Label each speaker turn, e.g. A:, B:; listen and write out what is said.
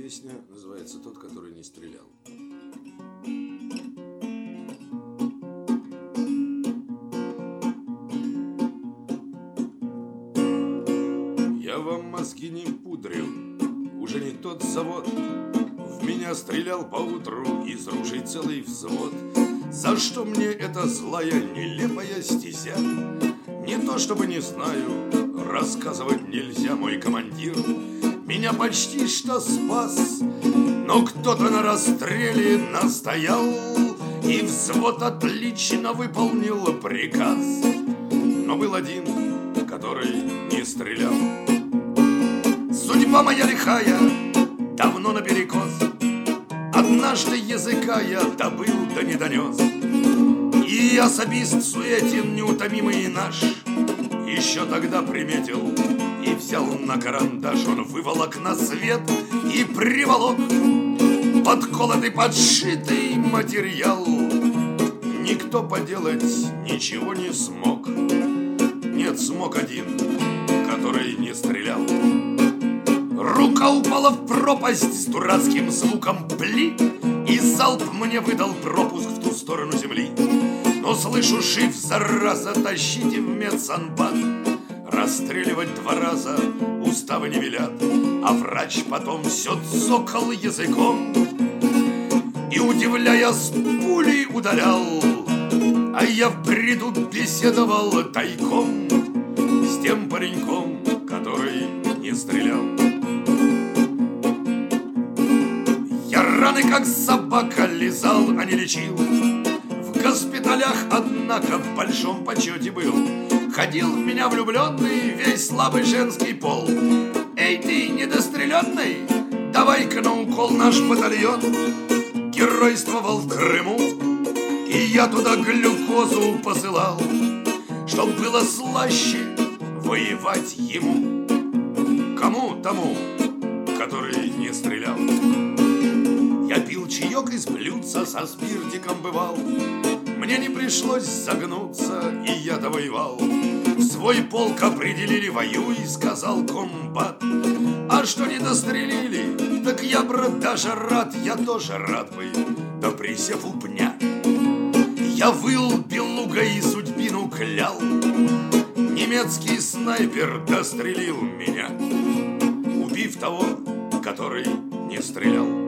A: Песня называется «Тот, который не стрелял». Я вам мозги не пудрил, уже не тот завод. В меня стрелял поутру из ружей целый взвод. За что мне эта злая, нелепая стезя? Не то чтобы не знаю, рассказывать нельзя, мой командир меня почти что спас, но кто-то на расстреле настоял, и взвод отлично выполнил приказ. Но был один, который не стрелял. Судьба моя лихая, давно наперекос. Однажды языка я добыл, да не донес. И особист суетен, неутомимый наш, еще тогда приметил и взял на карандаш. Он выволок на свет и приволок подколотый, подшитый материал. Никто поделать ничего не смог. Нет, смог один, который не стрелял. Рука упала в пропасть с дурацким звуком пли, и залп мне выдал пропуск в ту сторону земли. Но слышу, жив, зараза, тащите в медсанбат. Расстреливать 2 раза уставы не велят. А врач потом все цокал языком и, удивляя, с пулей удалял. А я в бреду беседовал тайком с тем пареньком, который не стрелял. Я раны, как собака, лизал, а не лечил. В госпиталях, однако, в большом почете был. Ходил в меня влюбленный весь слабый женский пол. Эй, ты недостреленный, давай-ка на укол наш батальон. Геройствовал в Крыму, и я туда глюкозу посылал, чтоб было слаще воевать ему. Кому? Тому, который не стрелял. Я пил чаек из блюдца, со спиртиком бывал. Мне не пришлось загнуться, и я довоевал. В свой полк определили, воюй, сказал комбат. А что не дострелили, так я, брат, даже рад. Я тоже рад бы, да присев у пня. Я выл белугой и судьбину клял. Немецкий снайпер дострелил меня, убив того, который не стрелял.